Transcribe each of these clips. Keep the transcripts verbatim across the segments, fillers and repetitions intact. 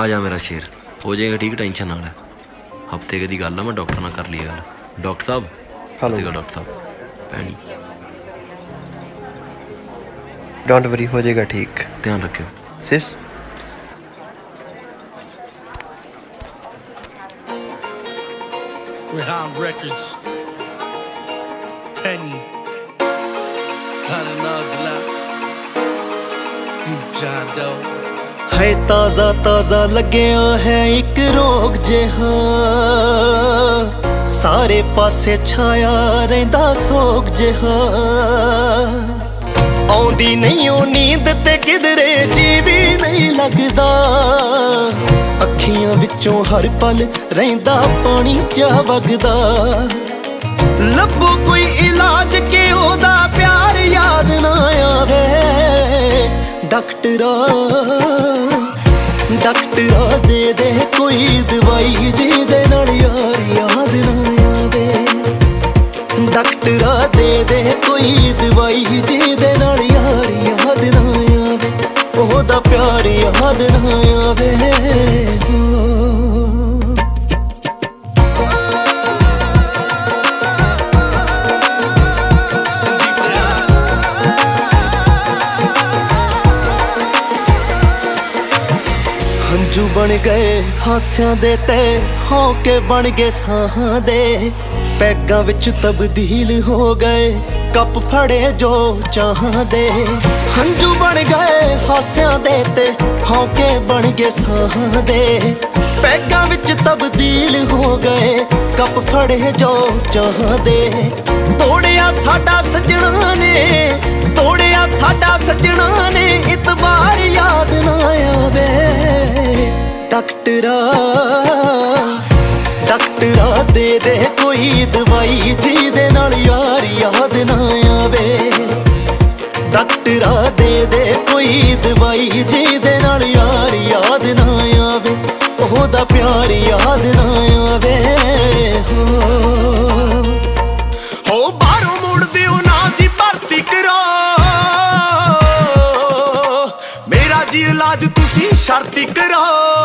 आ जा मेरा शेर, हो जाएगा ठीक, टेंशन ना ले। हफ्ते की गल है, मैं डॉक्टर नाल कर ली गल। डॉक्टर साहब हेलो डॉक्टर साहब भैनी डोंट वरी, हो जाएगा ठीक, ध्यान रखियो सिस। Rehan Records, Penny, Hananazla, John Doe. है ताज़ा ताज़ा लग्या है एक रोग जिहा, सारे पासे छाया रहिंदा सोग जिहा। आउंदी नहीं ओ नींद ते किधरे जी भी नहीं लगदा, अखियां विचों हर पल रहिंदा पानी जा वगदा। लभो कोई इलाज के ओदा प्यार याद ना आवे, डॉक्टरा डॉक्टरा दे दे कोई दवाई जिहदे नाल यार याद ना आवे। डॉक्टरा दे दे कोई दवाई जिहदे नाल यार याद ना आवे, ओहदा प्यार याद ना आवे। हंजू बन गए हास्यां दे ते हौके बन गए साहां दे, पैगां विच तब्दील हो गए कप फड़े जो चाहां दे। हंजू बन गए हास्यां दे ते हौके बन गए साहां दे, पैगां विच तब्दील हो गए कप फड़े जो चाहां दे। तोड़िया साडा सजना ने, तोड़िया साडा सजना ने, इतबार याद ना आवे। डॉक्टरा डॉक्टरा दे दे कोई दवाई जिहदे नाल यार याद ना आवे। डॉक्टरा दे दे कोई दवाई जिहदे नाल यार याद ना आवे, ओहदा प्यार याद ना आवे। हो हो बाहरों मुड़ दिओ ना जी भर्ती करो, मेरा जी इलाज तुसी शर्ती करो।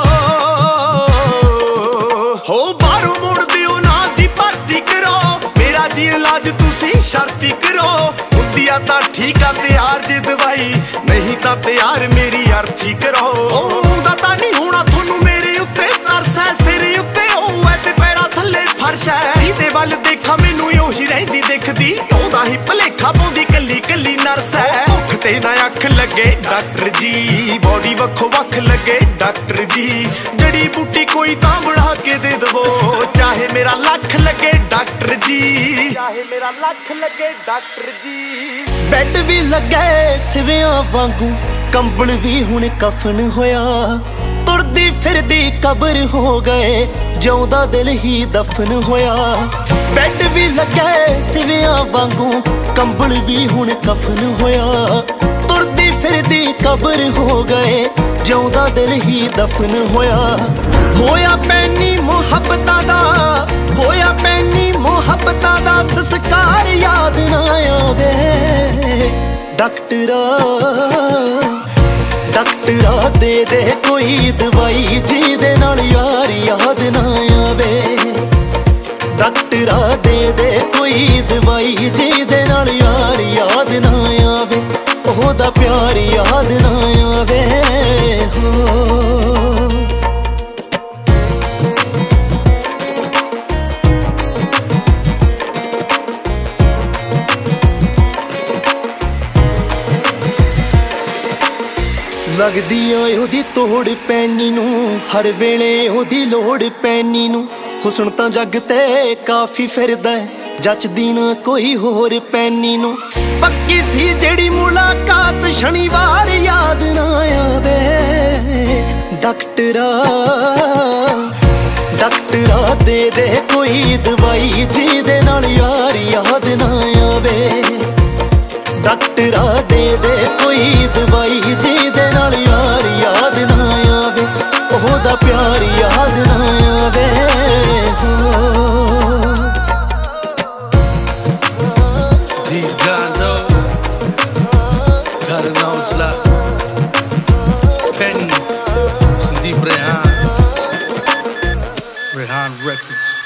हो बाहरों मुड़ दिओ ना जी भर्ती करो, मेरा जी इलाज तुसी शर्ती करो। हुंदिया तां ठीक आ तैयार जे दवाई, नहीं तां तैयार मेरी अर्थी करो। ओंदा तां नहीं होना थोनू मेरे उत्ते तरस है, सिर उत्ते ओ ते पैरां थल्ले फर्श है। इहदे वल देखा मैनू ओही रहिंदी दिखदी, ओंदा ही भलेखा पाउंदी कल्ली कल्ली नर्स है। भुख ते ना अख लगे डॉक्टर जी, बॉडी वक्खो वख लगे डॉक्टर जी। जड़ी बूटी कोई तां बढ़ा के दे दवो, चाहे मेरा लख लगे डॉक्टर जी, चाहे मेरा लख लगे डॉक्टर जी। बैड भी लगे सिवियां वांगू, कंबल भी हुण कफन होया। तुरदी फिरदी कबर हो गए, जिउंदा दिल ही दफन होया। बैड भी लगे सिवियां वांगू, कंबल भी हुण कफन होया। तुरदी फिरदी कबर हो गए, जिउंदा दिल ही दफन होया। होया पैनी मुहब्बतां दा, होया पैनी मुहब्बतां दा, संस्कार याद ना आवे। डॉक्टरा डॉक्टरा दे दे कोई दवाई जिहदे नाल यार याद ना आवे। डॉक्टरा दे दे कोई दवाई जिहदे नाल यार याद ना आवे, ओहदा प्यार याद ना आवे। हो लगदी ओए ओदी तोड़ पैनी नू, हर वेले ओदी लोड़ पैनी नू। हुस्न तां जग ते काफी फिरदा, जचदी ना कोई होर पैनी नू। पक्की सी जेड़ी मुलाकात शनिवार याद ना आवे। डॉक्टरा डॉक्टरा दे दे कोई दवाई जिहदे नाल यार याद ना आवे। डॉक्टरा दे दे कोई दवाई जिहदे नाल यार याद ना आवे, ओहदा प्यार याद ना आवे। John Doe, Hananazla, Penny, Sandeep Rehan. Rehan Records.